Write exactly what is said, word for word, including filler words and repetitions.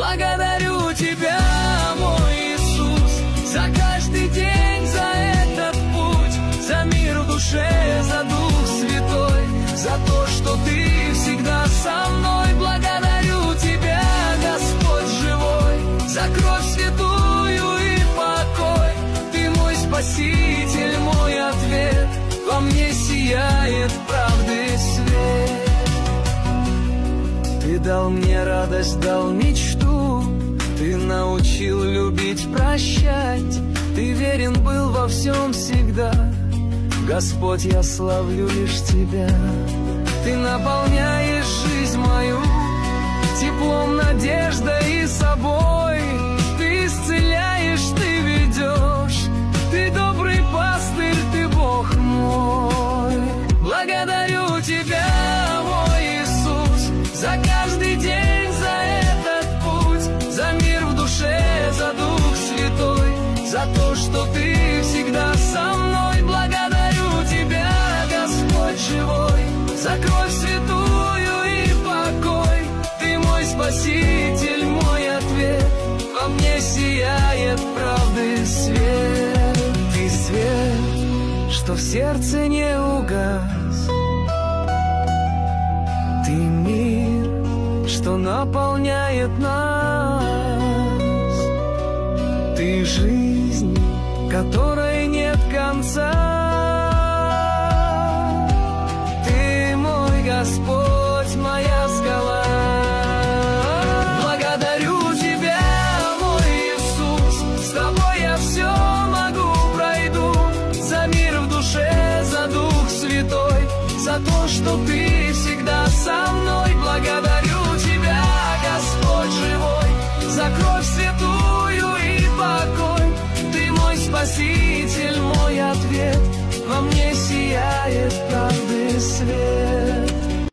Благодарю Тебя, мой Иисус, за каждый день, за этот путь, за мир в душе, за Дух Святой, за то, что Ты всегда со мной. Благодарю Тебя, Господь живой, за кровь святую и покой. Ты мой Спаситель, мой ответ, во мне сияет правды свет. Ты дал мне радость, дал мечту, Ты научил любить, прощать. Ты верен был во всем всегда, Господь, я славлю лишь Тебя. Ты наполняешь жизнь мою теплом, надеждой и собой. Ты исцеляешь, Ты ведешь, Ты добрый пастырь, Ты Бог мой. Благодарю Тебя, мой Иисус, за каждый день, за этот путь, за мир в душе, за Дух Святой, за то, что Ты всегда со мной. Благодарю Тебя, Господь живой, за кровь святую и покой. Ты мой Спаситель, мой ответ, во мне сияет правды свет. Ты свет, что в сердце не угас, Ты мир, что наполняет нас. Ты жизнь, которой нет конца.